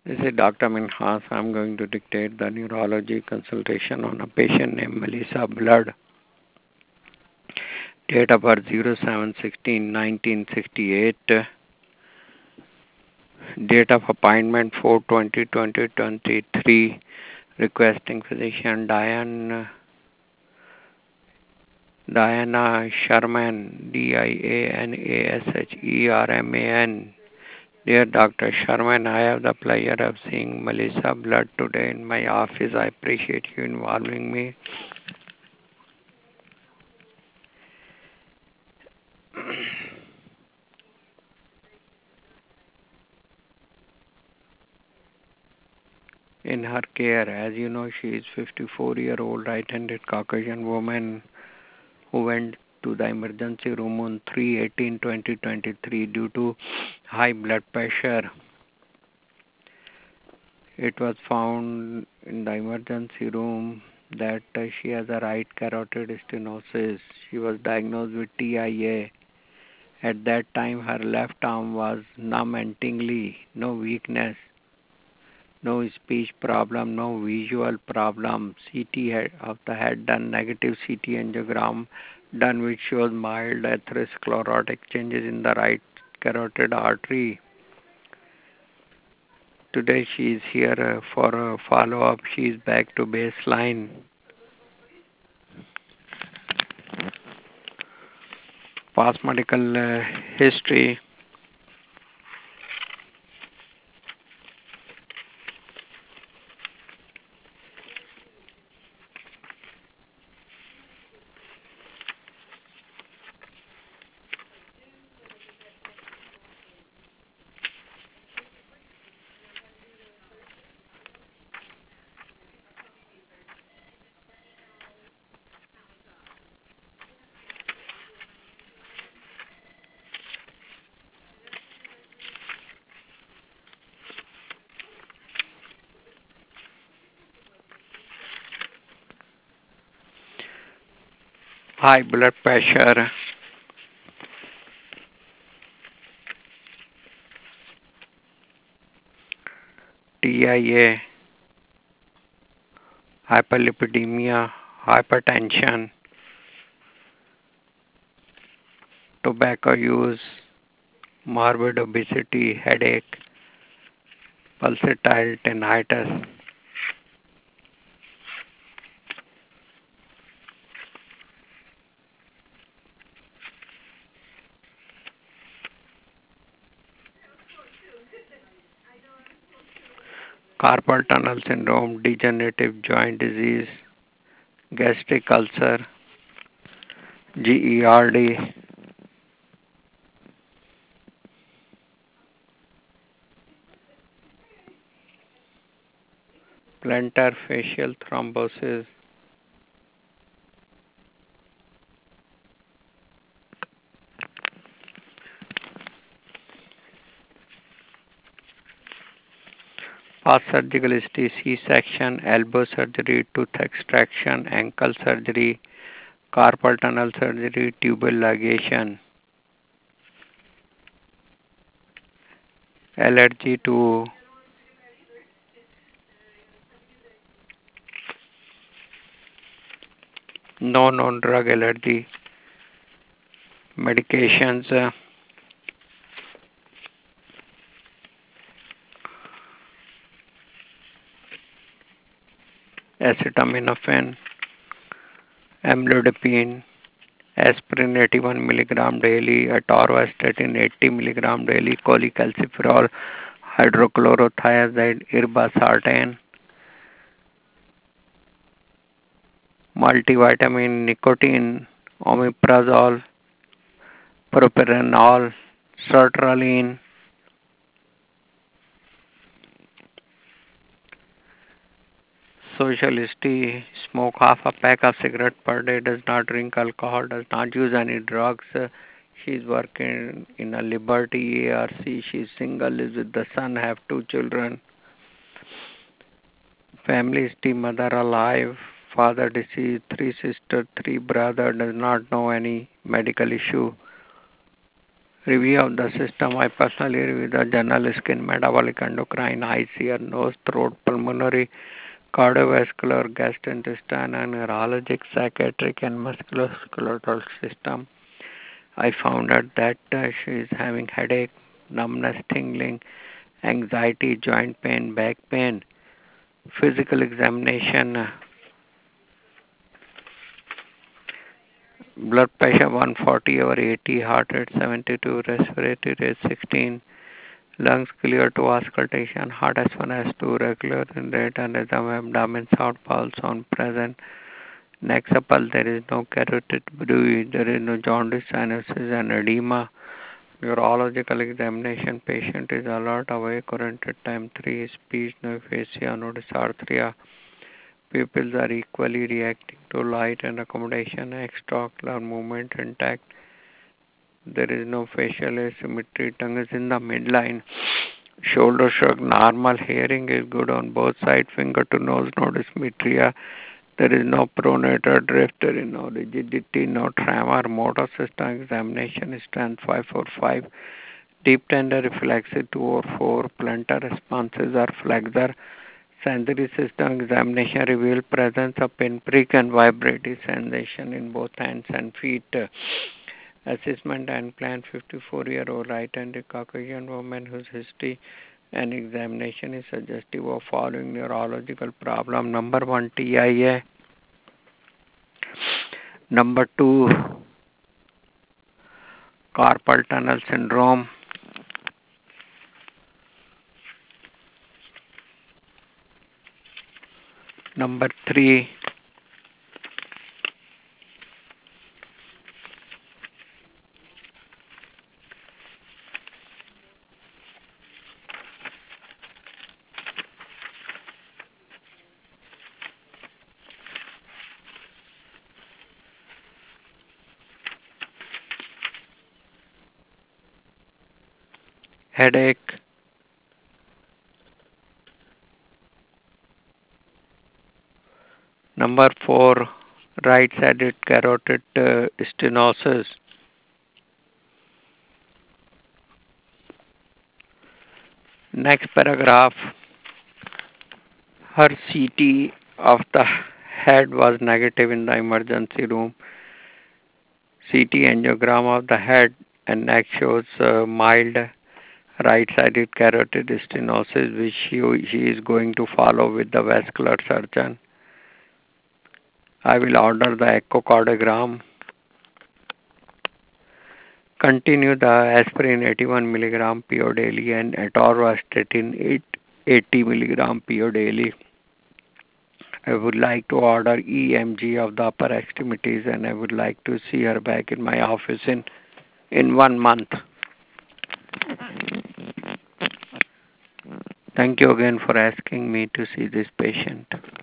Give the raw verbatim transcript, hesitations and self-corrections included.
This is Doctor Minhas. I'm going to dictate the neurology consultation on a patient named Melissa Blood. Date of birth zero seven sixteen nineteen sixty-eight. Date of appointment four twenty twenty twenty-three. Requesting physician Diane, Diana Sherman, D I A N A S H E R M A N. Dear Doctor Sherman, I have the pleasure of seeing Melissa Blood today in my office. I appreciate you involving me. in her care. As you know, she is fifty-four-year-old right-handed Caucasian woman who went to the emergency room on three eighteen twenty twenty-three due to high blood pressure. It was found in the emergency room that uh, she has a right carotid stenosis. She was diagnosed with T I A. At that time, her left arm was numb and tingly, no weakness, no speech problem, no visual problem. C T of the head done, negative C T angiogram done, which shows mild atherosclerotic changes in the right carotid artery. Today she is here uh, for a follow-up. She is back to baseline. Past medical uh, history. High blood pressure. T I A. Hyperlipidemia. Hypertension. Tobacco use. Morbid obesity. Headache. Pulsatile tinnitus. Carpal tunnel syndrome, degenerative joint disease, gastric ulcer, GERD, plantar fascial thrombosis, past surgical history, C-section, elbow surgery, tooth extraction, ankle surgery, carpal tunnel surgery, tubal ligation, allergy to no known drug allergy, medications, uh, acetaminophen, amlodipine, aspirin eighty-one milligram daily, atorvastatin eighty milligram daily, cholecalciferol, hydrochlorothiazide, irbesartan, multivitamin, nicotine, omeprazole, propranolol, sertraline, social history, smoke half a pack of cigarette per day, does not drink alcohol, does not use any drugs. She's working in a Liberty A R C. She's single, lives with the son, have two children. Family history, mother alive, father deceased, three sisters, three brothers, does not know any medical issue. Review of the system. I personally review the general skin, metabolic, endocrine, eyes, ear, nose, throat, pulmonary, cardiovascular, gastrointestinal, and neurologic, psychiatric, and musculoskeletal system. I found out that uh, she is having headache, numbness, tingling, anxiety, joint pain, back pain. Physical examination, uh, blood pressure one forty over eighty, heart rate seventy-two, respiratory rate sixteen, lungs clear to auscultation, heart S one S two, regular in rate and rhythm, abdomen sound, pulse on present, neck supple, there is no carotid bruit, there is no jaundice, sinuses and edema. Neurological examination, patient is alert, awake, oriented time three, speech, no aphasia, no dysarthria. Pupils are equally reacting to light and accommodation, extraocular movement intact. There is no facial asymmetry, tongue is in the midline. Shoulder shrug, normal, hearing is good on both sides, finger to nose, no dysmetria. There is no pronator drift, there is no rigidity, no tremor, motor system examination, strength five four five, deep tender reflexive two or four, plantar responses are flexor. Sensory system examination revealed presence of pinprick and vibrative sensation in both hands and feet. Assessment and plan fifty-four-year-old right-handed Caucasian woman whose history and examination is suggestive of following neurological problem. Number one, T I A. Number two, carpal tunnel syndrome. Number three, headache. Number four, right-sided carotid uh, stenosis. Next paragraph. Her C T of the head was negative in the emergency room. C T angiogram of the head and neck shows uh, mild right-sided carotid stenosis, which she, she is going to follow with the vascular surgeon. I will order the echocardiogram. Continue the aspirin eighty-one milligram P O daily and atorvastatin eighty milligram P O daily. I would like to order E M G of the upper extremities and I would like to see her back in my office in, in one month. Thank you again for asking me to see this patient.